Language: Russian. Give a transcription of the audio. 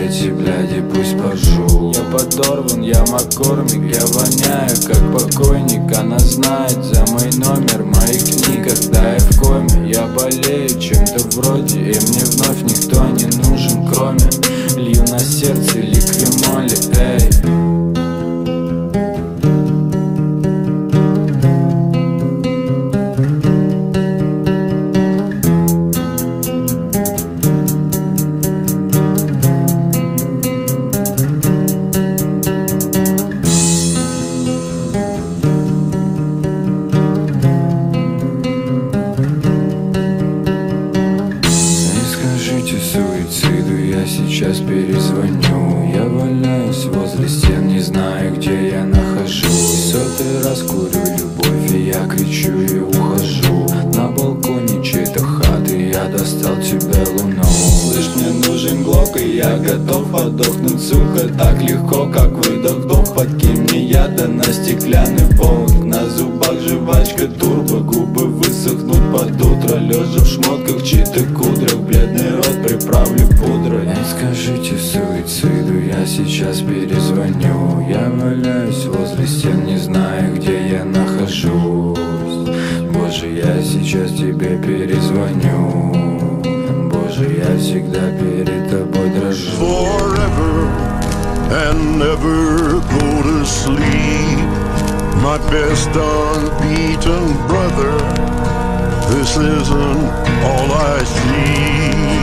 эти бляди пусть пожу. Я подорван, я Маккормик, я воняю как покойник. Она знает за мой номер моих книг, когда я в коме. Я болею чем-то вроде, и мне вновь никто не нужен, кроме лью на сердце ликвимоли, эй. Суициду я сейчас перезвоню. Я валяюсь возле стен, не знаю, где я нахожусь. Сотый раз курю любовь, и я кричу и ухожу. На балконе чьей-то хаты я достал тебя луну. Слышь, мне нужен глок, и я готов подохнуть, сука. Так легко, как выдох-вдох. Подкинь мне яда на стеклянный пол. На зубах жвачка турбо, губы высохнут под утро. Лежа в шмотках, чьи-то кудрях, бледный рот приправлю пудрой. Не скажите суициду, я сейчас перезвоню. Я валяюсь возле стен, не знаю, где я нахожусь. Боже, я сейчас тебе перезвоню. Боже, я всегда перед тобой дрожу. Forever and never go to sleep, my best unbeaten brother. This isn't all I see.